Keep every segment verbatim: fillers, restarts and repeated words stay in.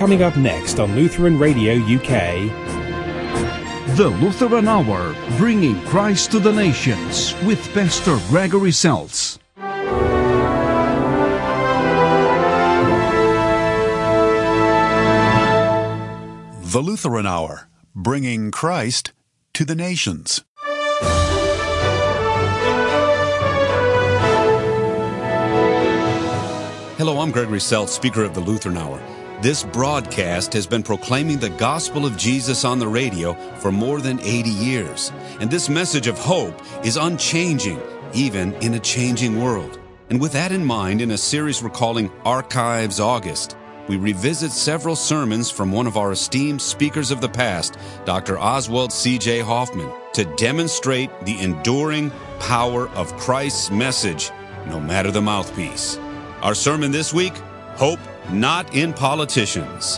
Coming up next on Lutheran Radio U K. The Lutheran Hour, bringing Christ to the nations with Pastor Gregory Seltz. The Lutheran Hour, bringing Christ to the nations. Hello, I'm Gregory Seltz, speaker of the Lutheran Hour. This broadcast has been proclaiming the gospel of Jesus on the radio for more than eighty years. And this message of hope is unchanging, even in a changing world. And with that in mind, in a series we're calling Archives August, we revisit several sermons from one of our esteemed speakers of the past, Doctor Oswald C J Hoffman, to demonstrate the enduring power of Christ's message, no matter the mouthpiece. Our sermon this week, Hope Not in Politicians.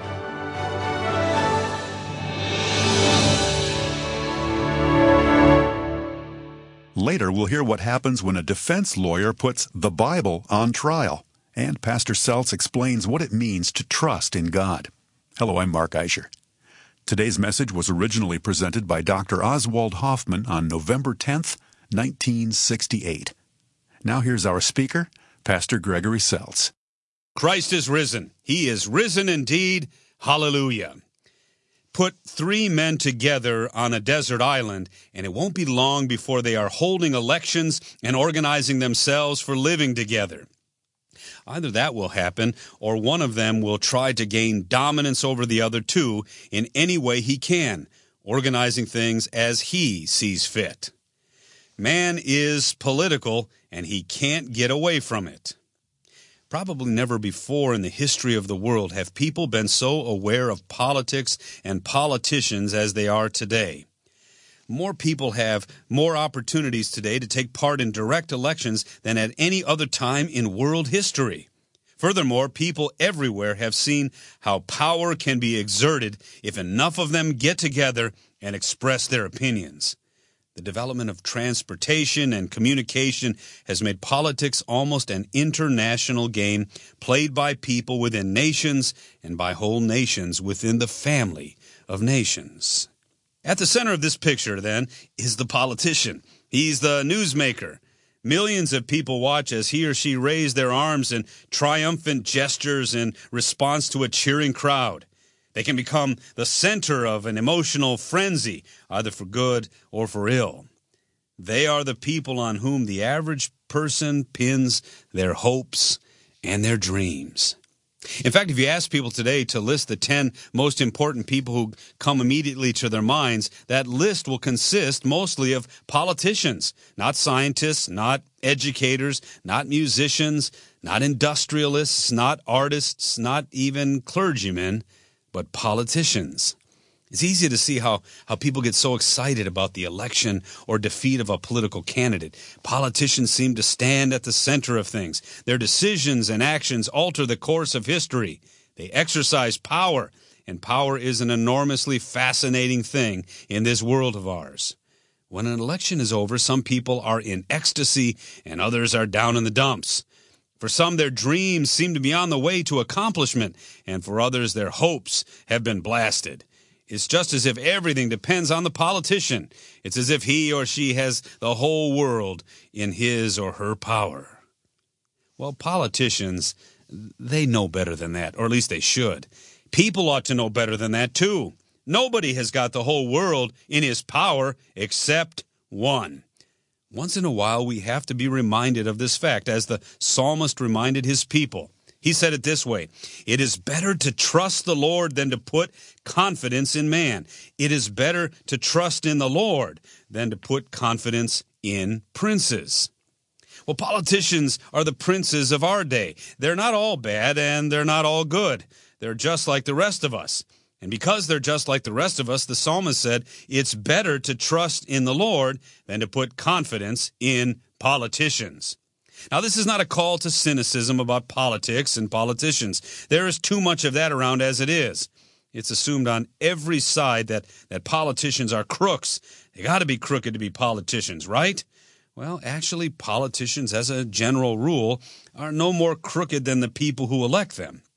Later, we'll hear what happens when a defense lawyer puts the Bible on trial. And Pastor Seltz explains what it means to trust in God. Hello, I'm Mark Eicher. Today's message was originally presented by Doctor Oswald Hoffman on November tenth, nineteen sixty-eight. Now here's our speaker, Pastor Gregory Seltz. Christ is risen. He is risen indeed. Hallelujah. Put three men together on a desert island, and it won't be long before they are holding elections and organizing themselves for living together. Either that will happen, or one of them will try to gain dominance over the other two in any way he can, organizing things as he sees fit. Man is political, and he can't get away from it. Probably never before in the history of the world have people been so aware of politics and politicians as they are today. More people have more opportunities today to take part in direct elections than at any other time in world history. Furthermore, people everywhere have seen how power can be exerted if enough of them get together and express their opinions. The development of transportation and communication has made politics almost an international game played by people within nations and by whole nations within the family of nations. At the center of this picture, then, is the politician. He's the newsmaker. Millions of people watch as he or she raise their arms in triumphant gestures in response to a cheering crowd. They can become the center of an emotional frenzy, either for good or for ill. They are the people on whom the average person pins their hopes and their dreams. In fact, if you ask people today to list the ten most important people who come immediately to their minds, that list will consist mostly of politicians, not scientists, not educators, not musicians, not industrialists, not artists, not even clergymen, but politicians. It's easy to see how, how people get so excited about the election or defeat of a political candidate. Politicians seem to stand at the center of things. Their decisions and actions alter the course of history. They exercise power, and power is an enormously fascinating thing in this world of ours. When an election is over, some people are in ecstasy and others are down in the dumps. For some, their dreams seem to be on the way to accomplishment, and for others, their hopes have been blasted. It's just as if everything depends on the politician. It's as if he or she has the whole world in his or her power. Well, politicians, they know better than that, or at least they should. People ought to know better than that, too. Nobody has got the whole world in his power except one. Once in a while, we have to be reminded of this fact, as the psalmist reminded his people. He said it this way: "It is better to trust the Lord than to put confidence in man. It is better to trust in the Lord than to put confidence in princes." Well, politicians are the princes of our day. They're not all bad and they're not all good. They're just like the rest of us. And because they're just like the rest of us, the psalmist said, it's better to trust in the Lord than to put confidence in politicians. Now, this is not a call to cynicism about politics and politicians. There is too much of that around as it is. It's assumed on every side that, that politicians are crooks. They got to be crooked to be politicians, right? Well, actually, politicians, as a general rule, are no more crooked than the people who elect them.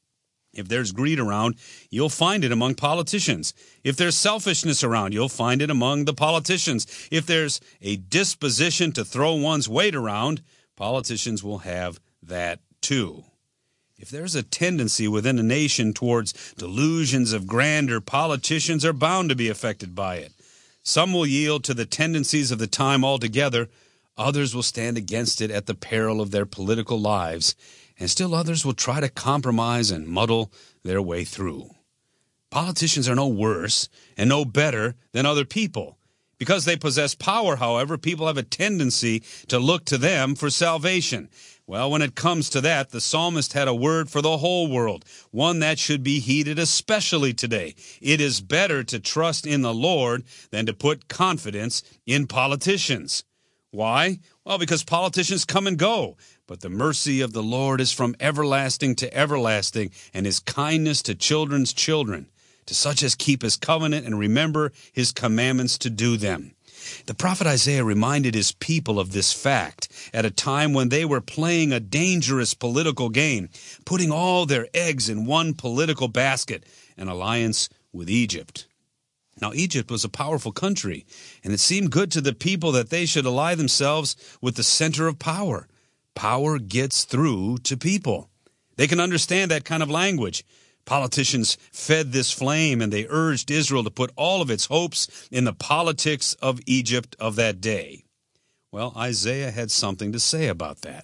If there's greed around, you'll find it among politicians. If there's selfishness around, you'll find it among the politicians. If there's a disposition to throw one's weight around, politicians will have that too. If there's a tendency within a nation towards delusions of grandeur, politicians are bound to be affected by it. Some will yield to the tendencies of the time altogether. Others will stand against it at the peril of their political lives. And still others will try to compromise and muddle their way through. Politicians are no worse and no better than other people. Because they possess power, however, people have a tendency to look to them for salvation. Well, when it comes to that, the psalmist had a word for the whole world, one that should be heeded especially today. It is better to trust in the Lord than to put confidence in politicians. Why? Well, because politicians come and go. But the mercy of the Lord is from everlasting to everlasting, and his kindness to children's children, to such as keep his covenant and remember his commandments to do them. The prophet Isaiah reminded his people of this fact at a time when they were playing a dangerous political game, putting all their eggs in one political basket, an alliance with Egypt. Now, Egypt was a powerful country, and it seemed good to the people that they should ally themselves with the center of power. Power gets through to people. They can understand that kind of language. Politicians fed this flame, and they urged Israel to put all of its hopes in the politics of Egypt of that day. Well, Isaiah had something to say about that.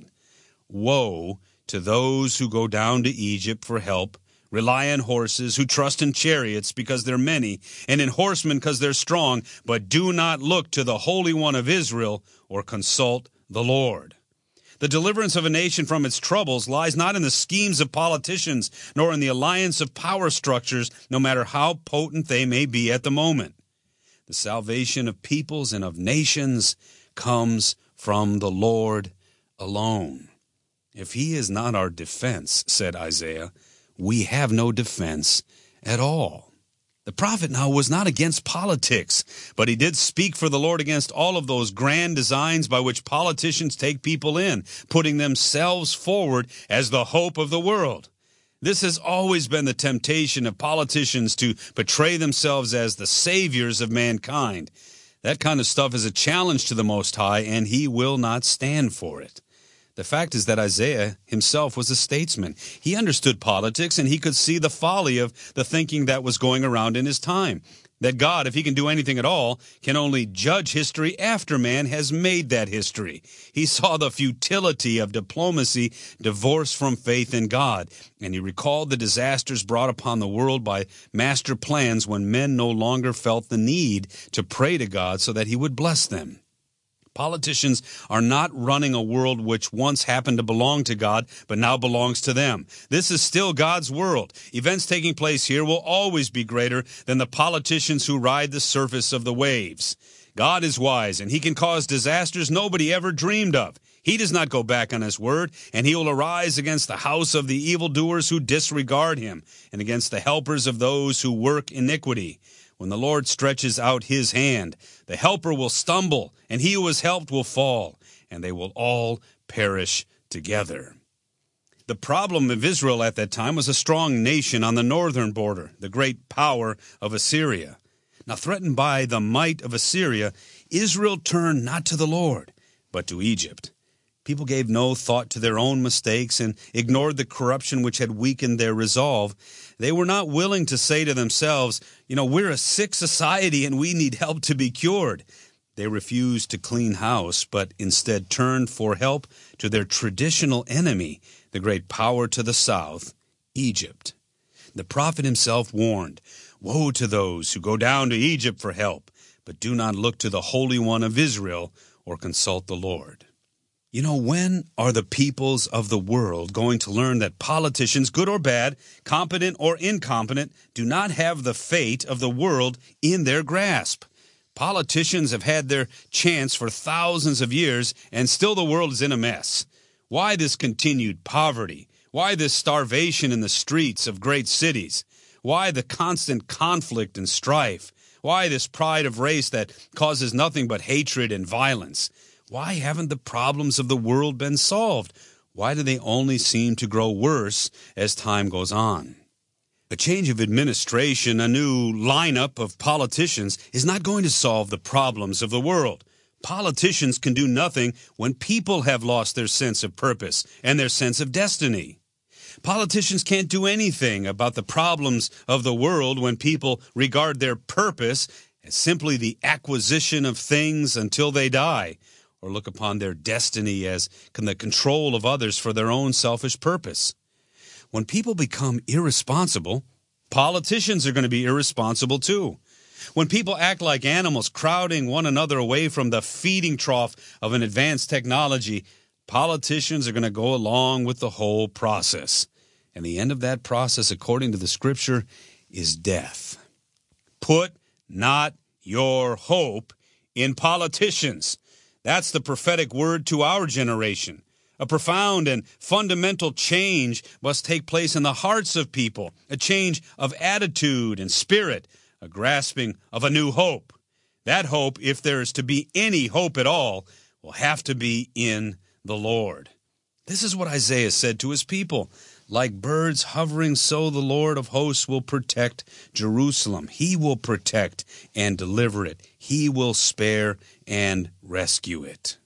Woe to those who go down to Egypt for help, rely on horses, who trust in chariots because they're many, and in horsemen because they're strong, but do not look to the Holy One of Israel or consult the Lord. The deliverance of a nation from its troubles lies not in the schemes of politicians, nor in the alliance of power structures, no matter how potent they may be at the moment. The salvation of peoples and of nations comes from the Lord alone. If he is not our defense, said Isaiah, we have no defense at all. The prophet now was not against politics, but he did speak for the Lord against all of those grand designs by which politicians take people in, putting themselves forward as the hope of the world. This has always been the temptation of politicians, to portray themselves as the saviors of mankind. That kind of stuff is a challenge to the Most High, and he will not stand for it. The fact is that Isaiah himself was a statesman. He understood politics, and he could see the folly of the thinking that was going around in his time. That God, if he can do anything at all, can only judge history after man has made that history. He saw the futility of diplomacy divorced from faith in God, and he recalled the disasters brought upon the world by master plans when men no longer felt the need to pray to God so that he would bless them. Politicians are not running a world which once happened to belong to God, but now belongs to them. This is still God's world. Events taking place here will always be greater than the politicians who ride the surface of the waves. God is wise, and he can cause disasters nobody ever dreamed of. He does not go back on his word, and he will arise against the house of the evildoers who disregard him, and against the helpers of those who work iniquity. When the Lord stretches out his hand, the helper will stumble, and he who is helped will fall, and they will all perish together. The problem of Israel at that time was a strong nation on the northern border, the great power of Assyria. Now, threatened by the might of Assyria, Israel turned not to the Lord, but to Egypt. People gave no thought to their own mistakes and ignored the corruption which had weakened their resolve. They were not willing to say to themselves, you know, we're a sick society and we need help to be cured. They refused to clean house, but instead turned for help to their traditional enemy, the great power to the south, Egypt. The prophet himself warned, woe to those who go down to Egypt for help, but do not look to the Holy One of Israel or consult the Lord. You know, when are the peoples of the world going to learn that politicians, good or bad, competent or incompetent, do not have the fate of the world in their grasp? Politicians have had their chance for thousands of years, and still the world is in a mess. Why this continued poverty? Why this starvation in the streets of great cities? Why the constant conflict and strife? Why this pride of race that causes nothing but hatred and violence? Why haven't the problems of the world been solved? Why do they only seem to grow worse as time goes on? A change of administration, a new lineup of politicians is not going to solve the problems of the world. Politicians can do nothing when people have lost their sense of purpose and their sense of destiny. Politicians can't do anything about the problems of the world when people regard their purpose as simply the acquisition of things until they die, or look upon their destiny as the control of others for their own selfish purpose. When people become irresponsible, politicians are going to be irresponsible too. When people act like animals, crowding one another away from the feeding trough of an advanced technology, politicians are going to go along with the whole process. And the end of that process, according to the Scripture, is death. Put not your hope in politicians. That's the prophetic word to our generation. A profound and fundamental change must take place in the hearts of people, a change of attitude and spirit, a grasping of a new hope. That hope, if there is to be any hope at all, will have to be in the Lord. This is what Isaiah said to his people. Like birds hovering, so the Lord of hosts will protect Jerusalem. He will protect and deliver it. He will spare and rescue it.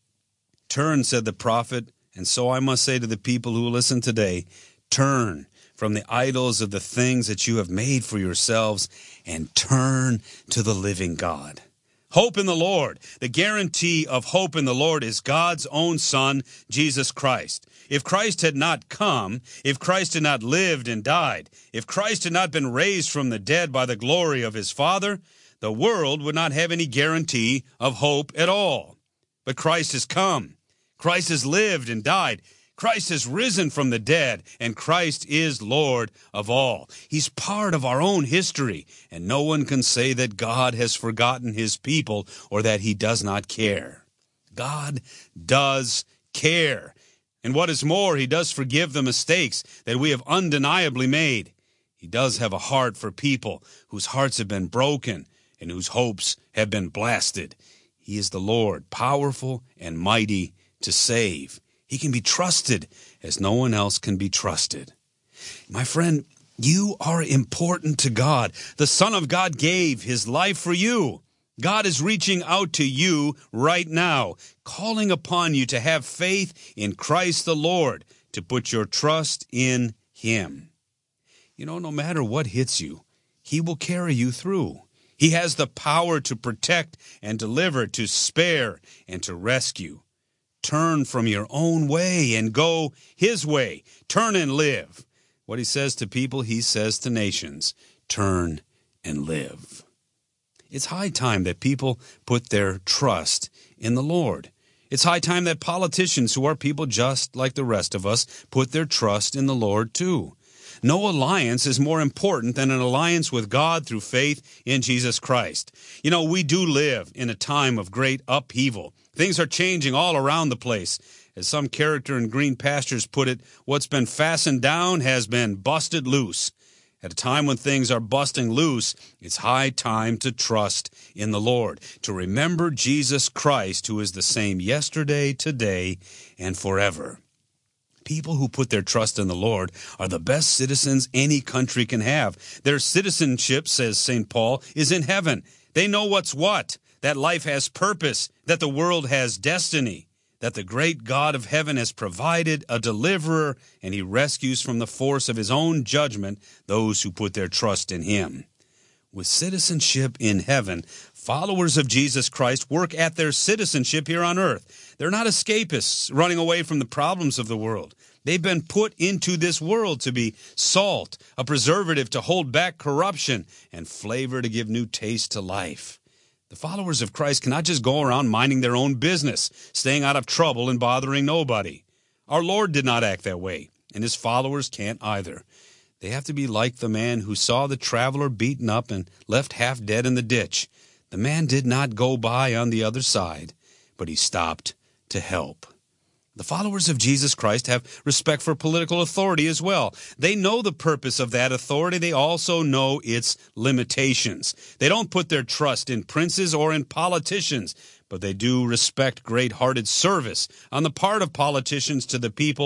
Turn, said the prophet, and so I must say to the people who listen today, turn from the idols of the things that you have made for yourselves and turn to the living God. Hope in the Lord. The guarantee of hope in the Lord is God's own Son, Jesus Christ. If Christ had not come, if Christ had not lived and died, if Christ had not been raised from the dead by the glory of his Father, the world would not have any guarantee of hope at all. But Christ has come. Christ has lived and died. Christ has risen from the dead, and Christ is Lord of all. He's part of our own history, and no one can say that God has forgotten his people or that he does not care. God does care. And what is more, he does forgive the mistakes that we have undeniably made. He does have a heart for people whose hearts have been broken and whose hopes have been blasted. He is the Lord, powerful and mighty to save. He can be trusted as no one else can be trusted. My friend, you are important to God. The Son of God gave his life for you. God is reaching out to you right now, calling upon you to have faith in Christ the Lord, to put your trust in him. You know, no matter what hits you, he will carry you through. He has the power to protect and deliver, to spare and to rescue. Turn from your own way and go his way. Turn and live. What he says to people, he says to nations. Turn and live. It's high time that people put their trust in the Lord. It's high time that politicians, who are people just like the rest of us, put their trust in the Lord too. No alliance is more important than an alliance with God through faith in Jesus Christ. You know, we do live in a time of great upheaval. Things are changing all around the place. As some character in Green Pastures put it, what's been fastened down has been busted loose. At a time when things are busting loose, it's high time to trust in the Lord, to remember Jesus Christ, who is the same yesterday, today, and forever. People who put their trust in the Lord are the best citizens any country can have. Their citizenship, says Saint Paul, is in heaven. They know what's what, that life has purpose, that the world has destiny, that the great God of heaven has provided a deliverer, and he rescues from the force of his own judgment those who put their trust in him. With citizenship in heaven, followers of Jesus Christ work at their citizenship here on earth. They're not escapists running away from the problems of the world. They've been put into this world to be salt, a preservative to hold back corruption, and flavor to give new taste to life. The followers of Christ cannot just go around minding their own business, staying out of trouble and bothering nobody. Our Lord did not act that way, and his followers can't either. They have to be like the man who saw the traveler beaten up and left half dead in the ditch. The man did not go by on the other side, but he stopped to help. The followers of Jesus Christ have respect for political authority as well. They know the purpose of that authority. They also know its limitations. They don't put their trust in princes or in politicians, but they do respect great-hearted service on the part of politicians to the people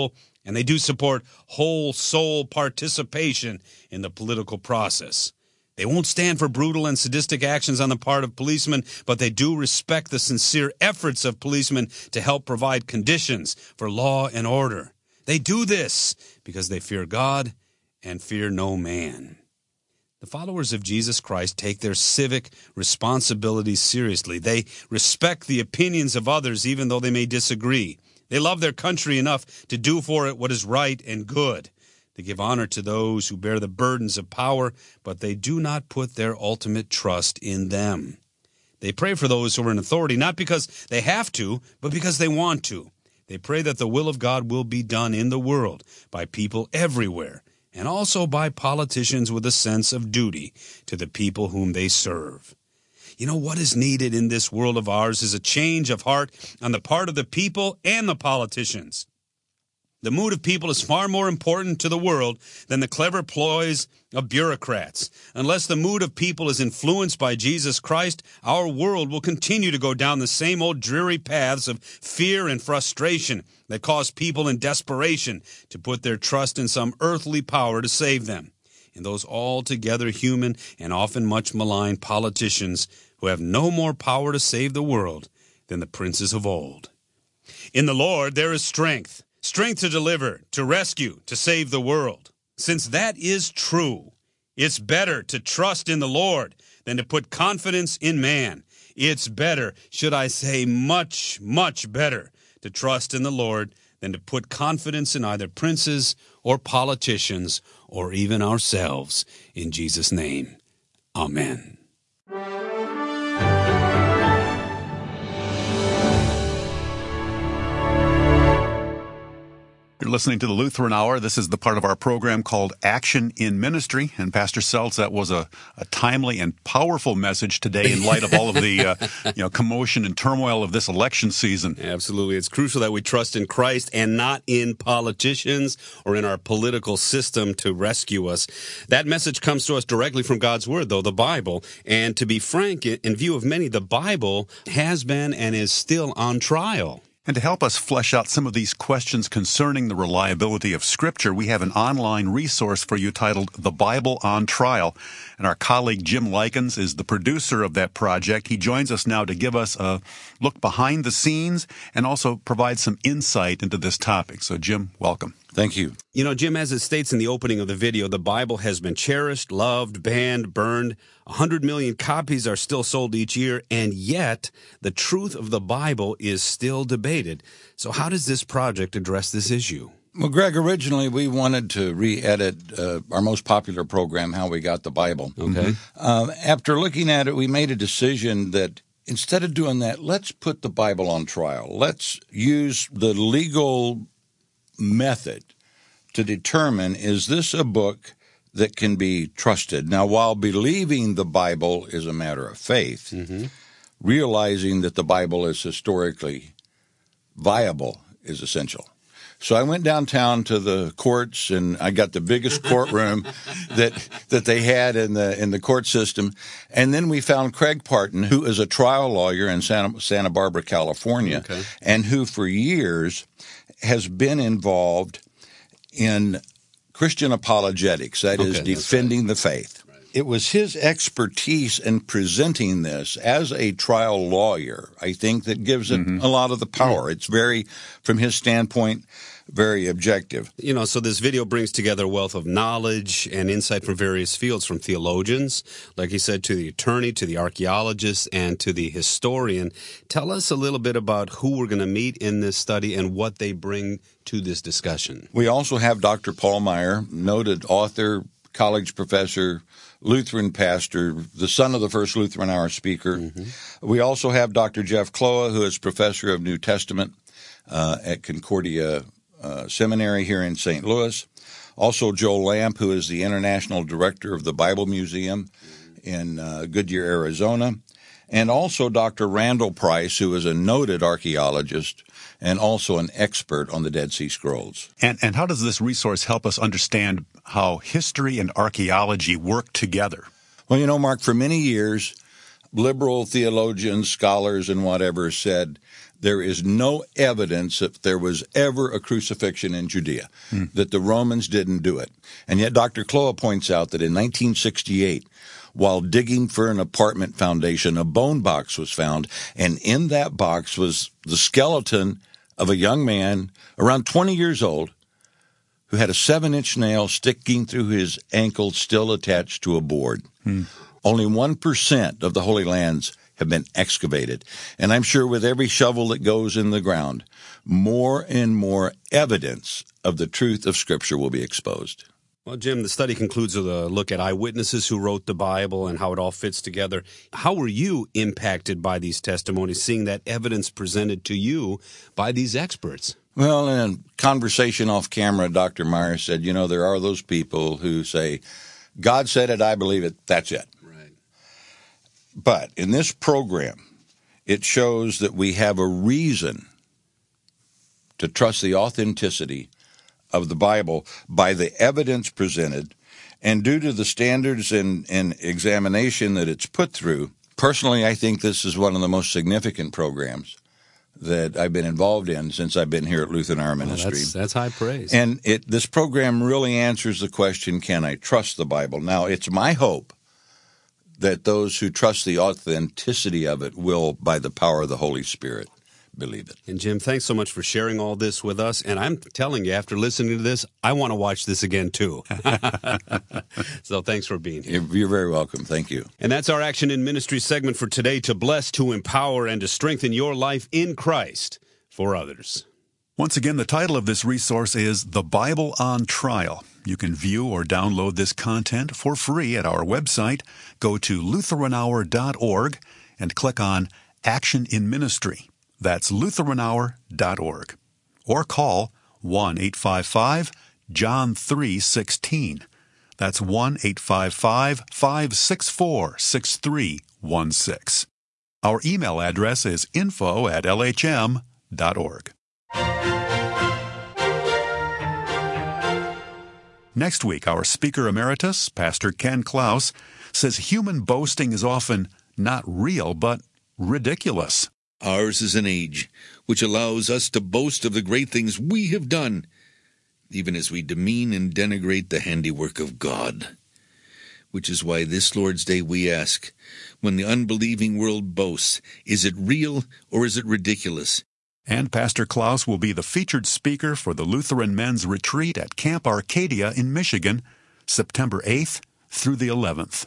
and they do support whole soul participation in the political process. They won't stand for brutal and sadistic actions on the part of policemen, but they do respect the sincere efforts of policemen to help provide conditions for law and order. They do this because they fear God and fear no man. The followers of Jesus Christ take their civic responsibilities seriously. They respect the opinions of others even though they may disagree. They love their country enough to do for it what is right and good. They give honor to those who bear the burdens of power, but they do not put their ultimate trust in them. They pray for those who are in authority, not because they have to, but because they want to. They pray that the will of God will be done in the world by people everywhere, and also by politicians with a sense of duty to the people whom they serve. You know, what is needed in this world of ours is a change of heart on the part of the people and the politicians. The mood of people is far more important to the world than the clever ploys of bureaucrats. Unless the mood of people is influenced by Jesus Christ, our world will continue to go down the same old dreary paths of fear and frustration that cause people in desperation to put their trust in some earthly power to save them, in those altogether human and often much maligned politicians who have no more power to save the world than the princes of old. In the Lord there is strength. Strength to deliver, to rescue, to save the world. Since that is true, it's better to trust in the Lord than to put confidence in man. It's better, should I say much, much better, to trust in the Lord than to put confidence in either princes or politicians or even ourselves. In Jesus' name, amen. You're listening to the Lutheran Hour. This is the part of our program called Action in Ministry. And Pastor Seltz, that was a, a timely and powerful message today in light of all of the uh, you know, commotion and turmoil of this election season. Absolutely. It's crucial that we trust in Christ and not in politicians or in our political system to rescue us. That message comes to us directly from God's Word, though, the Bible. And to be frank, in view of many, the Bible has been and is still on trial. And to help us flesh out some of these questions concerning the reliability of Scripture, we have an online resource for you titled The Bible on Trial. And our colleague Jim Likens is the producer of that project. He joins us now to give us a look behind the scenes and also provide some insight into this topic. So, Jim, welcome. Thank you. You know, Jim, as it states in the opening of the video, the Bible has been cherished, loved, banned, burned. one hundred million copies are still sold each year, and yet the truth of the Bible is still debated. So how does this project address this issue? Well, Greg, originally we wanted to re-edit uh, our most popular program, How We Got the Bible. Okay. Uh, after looking at it, we made a decision that instead of doing that, let's put the Bible on trial. Let's use the legal method to determine, is this a book that can be trusted? Now, while believing the Bible is a matter of faith, mm-hmm. realizing that the Bible is historically viable is essential. So I went downtown to the courts, and I got the biggest courtroom that that they had in the in the court system. And then we found Craig Parton, who is a trial lawyer in Santa, Santa Barbara, California, okay. and who for years has been involved in Christian apologetics, that okay, is, defending right. the faith. Right. It was his expertise in presenting this as a trial lawyer, I think, that gives it mm-hmm. a lot of the power. Mm-hmm. It's very, from his standpoint, very objective. You know, so this video brings together a wealth of knowledge and insight from various fields, from theologians, like he said, to the attorney, to the archaeologist, and to the historian. Tell us a little bit about who we're going to meet in this study and what they bring to this discussion. We also have Doctor Paul Meier, noted author, college professor, Lutheran pastor, the son of the first Lutheran Hour speaker. Mm-hmm. We also have Doctor Jeff Kloa, who is professor of New Testament uh, at Concordia Uh, Seminary here in Saint Louis. Also Joel Lamp, who is the international director of the Bible Museum in uh, Goodyear, Arizona. And also Doctor Randall Price, who is a noted archaeologist and also an expert on the Dead Sea Scrolls. And, and how does this resource help us understand how history and archaeology work together? Well, you know, Mark, for many years, liberal theologians, scholars, and whatever said There is no evidence that there was ever a crucifixion in Judea, hmm. that the Romans didn't do it. And yet Doctor Kloa points out that in nineteen sixty-eight, while digging for an apartment foundation, a bone box was found, and in that box was the skeleton of a young man around twenty years old who had a seven-inch nail sticking through his ankle still attached to a board. Hmm. Only one percent of the Holy Lands have been excavated. And I'm sure with every shovel that goes in the ground, more and more evidence of the truth of Scripture will be exposed. Well, Jim, the study concludes with a look at eyewitnesses who wrote the Bible and how it all fits together. How were you impacted by these testimonies, seeing that evidence presented to you by these experts? Well, in a conversation off camera, Doctor Meyer said, you know, there are those people who say, God said it, I believe it, that's it. Right. But in this program, it shows that we have a reason to trust the authenticity of the Bible by the evidence presented, and due to the standards and, and examination that it's put through. Personally, I think this is one of the most significant programs that I've been involved in since I've been here at Lutheran Hour Ministry. Well, that's, that's high praise. And it, this program really answers the question, can I trust the Bible? Now, it's my hope that those who trust the authenticity of it will, by the power of the Holy Spirit, believe it. And Jim, thanks so much for sharing all this with us. And I'm telling you, after listening to this, I want to watch this again, too. So thanks for being here. You're very welcome. Thank you. And that's our Action in Ministry segment for today, to bless, to empower, and to strengthen your life in Christ for others. Once again, the title of this resource is The Bible on Trial. You can view or download this content for free at our website. Go to Lutheran Hour dot org and click on Action in Ministry. That's Lutheran Hour dot org. Or call one eight five five John three one six. That's one eight five five, five six four, six three one six. Our email address is info at L H M dot org. Next week, our speaker emeritus, Pastor Ken Klaus, says human boasting is often not real, but ridiculous. Ours is an age which allows us to boast of the great things we have done, even as we demean and denigrate the handiwork of God. Which is why this Lord's Day we ask, when the unbelieving world boasts, is it real or is it ridiculous? And Pastor Klaus will be the featured speaker for the Lutheran Men's Retreat at Camp Arcadia in Michigan, September eighth through the eleventh.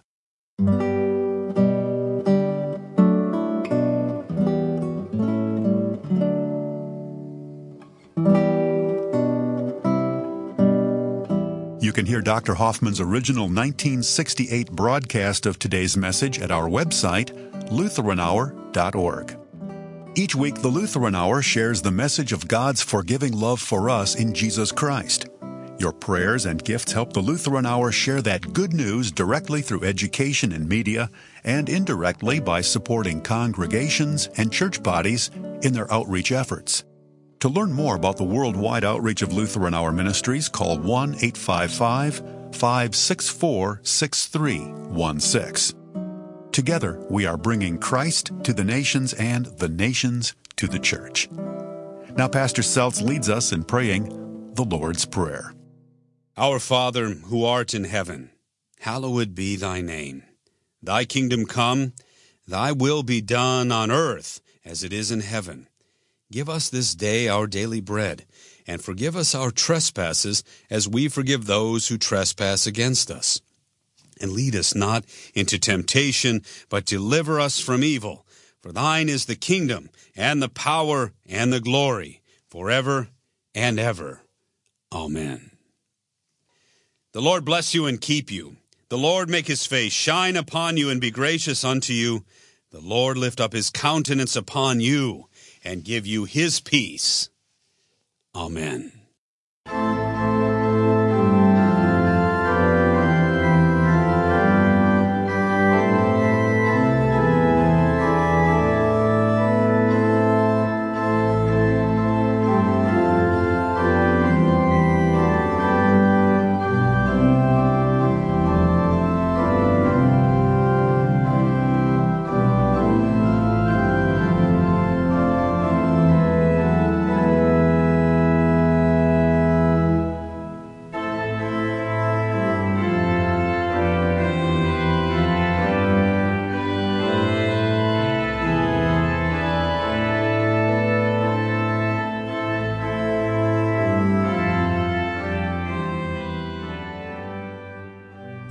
You can hear Doctor Hoffman's original nineteen sixty-eight broadcast of today's message at our website, Lutheran Hour dot org. Each week, the Lutheran Hour shares the message of God's forgiving love for us in Jesus Christ. Your prayers and gifts help the Lutheran Hour share that good news directly through education and media, and indirectly by supporting congregations and church bodies in their outreach efforts. To learn more about the worldwide outreach of Lutheran Hour Ministries, call one eight five five, five six four, six three one six. Together, we are bringing Christ to the nations and the nations to the church. Now, Pastor Seltz leads us in praying the Lord's Prayer. Our Father, who art in heaven, hallowed be thy name. Thy kingdom come, thy will be done on earth as it is in heaven. Give us this day our daily bread, and forgive us our trespasses as we forgive those who trespass against us. And lead us not into temptation, but deliver us from evil. For thine is the kingdom, and the power, and the glory, forever and ever. Amen. The Lord bless you and keep you. The Lord make his face shine upon you and be gracious unto you. The Lord lift up his countenance upon you and give you his peace. Amen.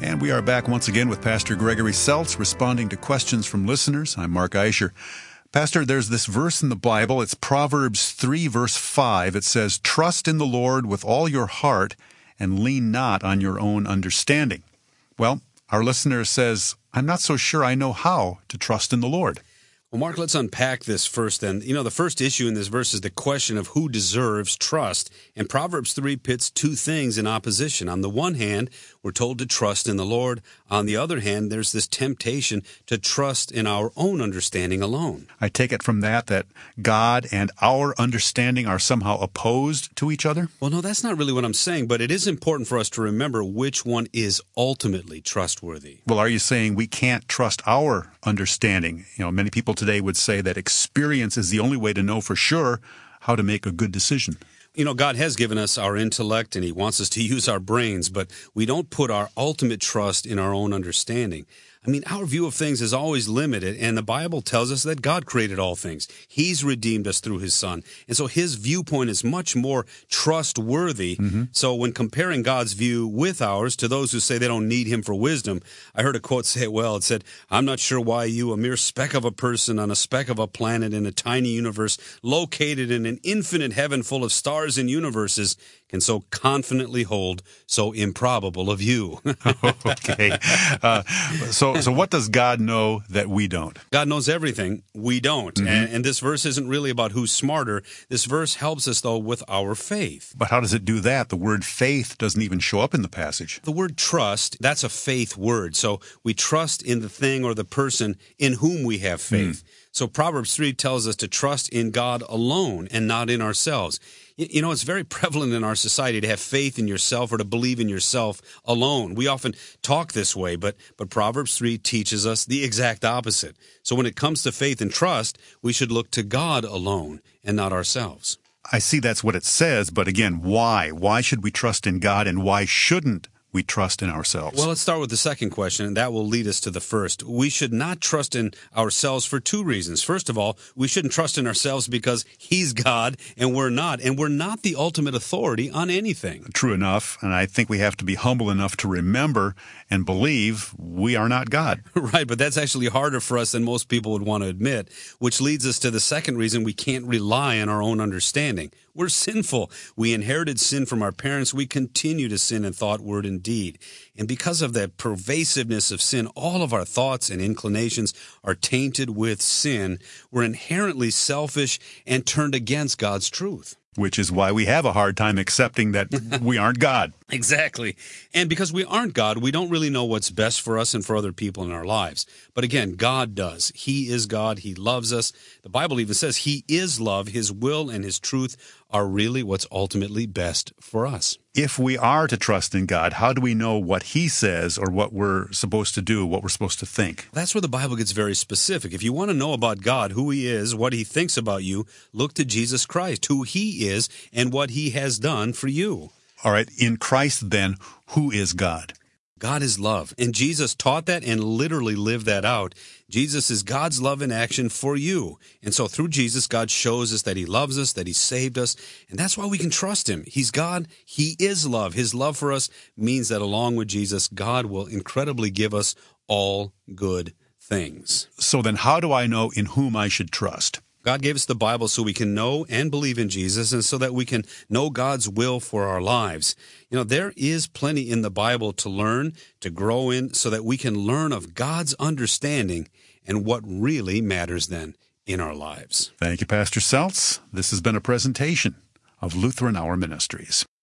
And we are back once again with Pastor Gregory Seltz responding to questions from listeners. I'm Mark Eicher. Pastor, there's this verse in the Bible. It's Proverbs three, verse five. It says, "Trust in the Lord with all your heart and lean not on your own understanding." Well, our listener says, I'm not so sure I know how to trust in the Lord. Well, Mark, let's unpack this first then. You know, the first issue in this verse is the question of who deserves trust. And Proverbs three pits two things in opposition. On the one hand, we're told to trust in the Lord. On the other hand, there's this temptation to trust in our own understanding alone. I take it from that that God and our understanding are somehow opposed to each other? Well, no, that's not really what I'm saying, but it is important for us to remember which one is ultimately trustworthy. Well, are you saying we can't trust our understanding? You know, many people today would say that experience is the only way to know for sure how to make a good decision. You know, God has given us our intellect and He wants us to use our brains, but we don't put our ultimate trust in our own understanding. I mean, our view of things is always limited, and the Bible tells us that God created all things. He's redeemed us through His Son. And so His viewpoint is much more trustworthy. Mm-hmm. So when comparing God's view with ours to those who say they don't need Him for wisdom, I heard a quote say it well. It said, "I'm not sure why you, a mere speck of a person on a speck of a planet in a tiny universe located in an infinite heaven full of stars and universes, can so confidently hold so improbable a view." Okay. Uh, so so what does God know that we don't? God knows everything. We don't. Mm-hmm. And, and this verse isn't really about who's smarter. This verse helps us, though, with our faith. But how does it do that? The word faith doesn't even show up in the passage. The word trust, that's a faith word. So we trust in the thing or the person in whom we have faith. Mm. So Proverbs three tells us to trust in God alone and not in ourselves. You know, it's very prevalent in our society to have faith in yourself or to believe in yourself alone. We often talk this way, but but Proverbs three teaches us the exact opposite. So when it comes to faith and trust, we should look to God alone and not ourselves. I see that's what it says, but again, why? Why should we trust in God, and why shouldn't we trust in ourselves? Well, let's start with the second question, and that will lead us to the first. We should not trust in ourselves for two reasons. First of all, we shouldn't trust in ourselves because He's God and we're not, and we're not the ultimate authority on anything. True enough, and I think we have to be humble enough to remember and believe we are not God. Right, but that's actually harder for us than most people would want to admit, which leads us to the second reason we can't rely on our own understanding. We're sinful. We inherited sin from our parents. We continue to sin in thought, word, and deed. And because of that pervasiveness of sin, all of our thoughts and inclinations are tainted with sin. We're inherently selfish and turned against God's truth. Which is why we have a hard time accepting that we aren't God. Exactly. And because we aren't God, we don't really know what's best for us and for other people in our lives. But again, God does. He is God. He loves us. The Bible even says He is love. His will and His truth are really what's ultimately best for us. If we are to trust in God, how do we know what He says or what we're supposed to do, what we're supposed to think? That's where the Bible gets very specific. If you want to know about God, who He is, what He thinks about you, look to Jesus Christ, who He is, and what He has done for you. All right, in Christ then, who is God? God is love, and Jesus taught that and literally lived that out. Jesus is God's love in action for you. And so through Jesus, God shows us that He loves us, that He saved us, and that's why we can trust Him. He's God. He is love. His love for us means that along with Jesus, God will incredibly give us all good things. So then how do I know in whom I should trust? God gave us the Bible so we can know and believe in Jesus and so that we can know God's will for our lives. You know, there is plenty in the Bible to learn, to grow in, so that we can learn of God's understanding and what really matters then in our lives. Thank you, Pastor Seltz. This has been a presentation of Lutheran Hour Ministries.